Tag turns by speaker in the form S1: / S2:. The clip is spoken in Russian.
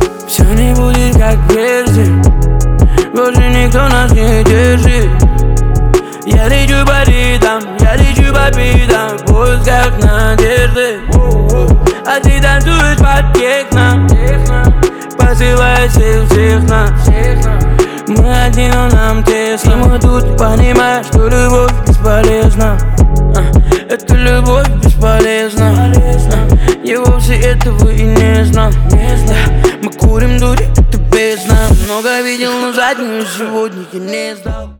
S1: Все не будет как прежде, больше никто нас не держит. Я лечу по ритам, я лечу по битам, в поисках надежды. А ты танцуешь под техно, посылая всех нас. Мы одни, но нам тесно. Мы тут понимаем, что любовь бесполезна. Эта любовь бесполезна. Я вовсе этого и не знал. Мы курим дури, это бездна. Много видел, но заднюю сегодня я не сдал.